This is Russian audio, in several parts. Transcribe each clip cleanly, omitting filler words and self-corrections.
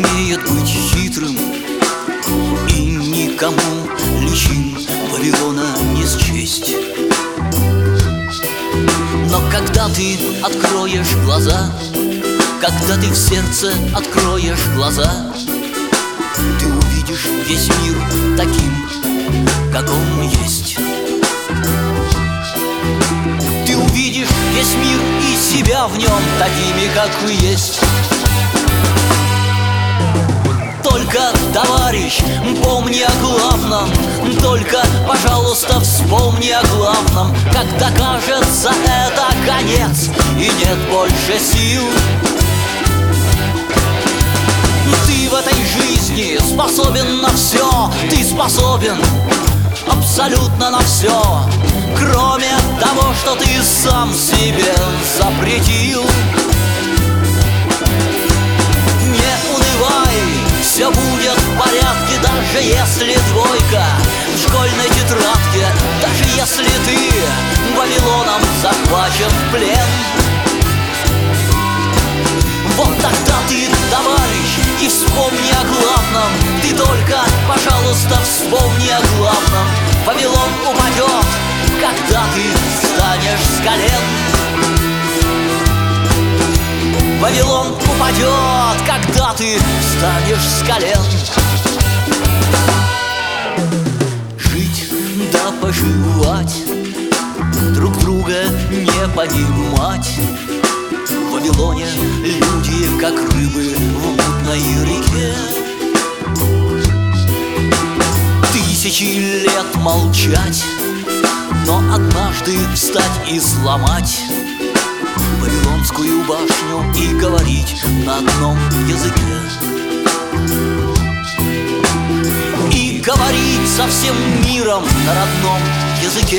умеет быть хитрым, и никому личин Вавилона не счесть. Но когда ты откроешь глаза, когда ты в сердце откроешь глаза, ты увидишь весь мир таким, как он есть. Ты увидишь весь мир и себя в нем такими, как вы есть. Только, товарищ, помни о главном, только, пожалуйста, вспомни о главном. Когда кажется, это конец и нет больше сил, ты в этой жизни способен на все, ты способен абсолютно на все, кроме того, что ты сам себе запретил. Не унывай, все будет в порядке, даже если двойка в школьной тетрадке, даже если ты Вавилоном захвачен в плен. Вот тогда ты, товарищ, и вспомни о главном. Ты только, пожалуйста, вспомни о главном. Вавилон упадет, когда ты встанешь с колен. Вавилон упадет, когда ты встанешь с колен. Жить да поживать, друг друга не понимать. В Вавилоне люди, как рыбы в мутной реке. Тысячи лет молчать, но однажды встать и сломать Вавилонскую башню и говорить на одном языке. И говорить со всем миром на родном языке.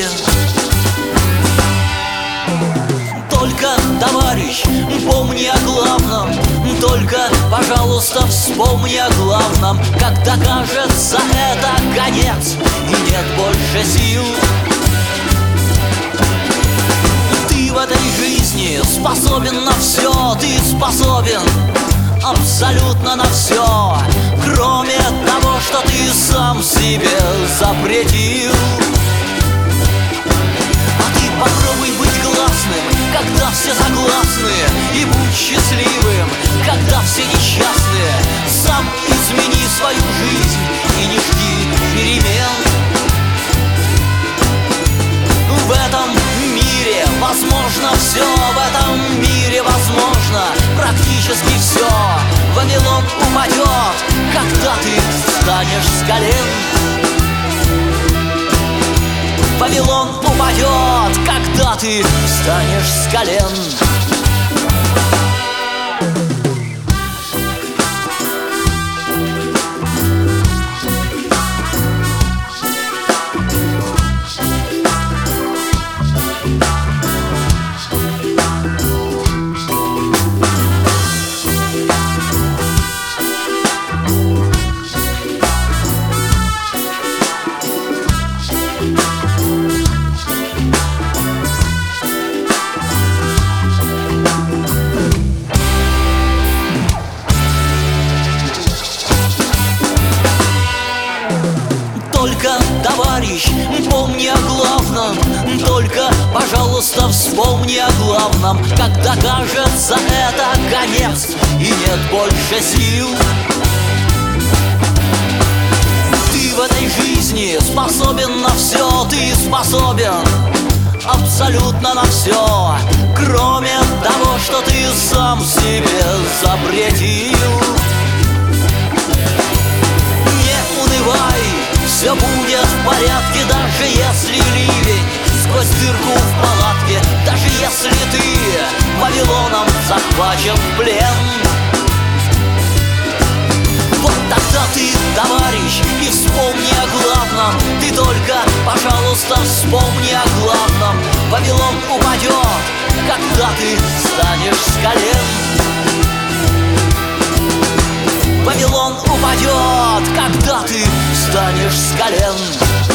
Только, товарищ, помни о главном, только, пожалуйста, вспомни о главном. Когда кажется, это конец и нет больше сил, ты в этой жизни способен на все, ты способен абсолютно на все, кроме того, что ты сам себе запретил. Попробуй быть гласным, когда все согласны, и будь счастливым, когда все несчастны. Сам измени свою жизнь и не жди перемен. В этом мире возможно все, в этом мире возможно практически все. Вавилон упадет, когда ты встанешь с колен. Вавилон упадет, когда ты встанешь с колен. Только, товарищ, помни о главном, только, пожалуйста, вспомни о главном. Когда кажется, это конец и нет больше сил, ты в этой жизни способен на все, ты способен абсолютно на все, кроме того, что ты сам себе запретил. Не унывай, все будет в порядке, даже если ливень сквозь дырку в палатке, даже если ты Вавилоном захвачен в плен. Вот тогда ты, товарищ, и вспомни о главном. Ты только, пожалуйста, вспомни о главном. Вавилон упадет, когда ты встанешь с колен. Вавилон упадет, когда ты встанешь с колен.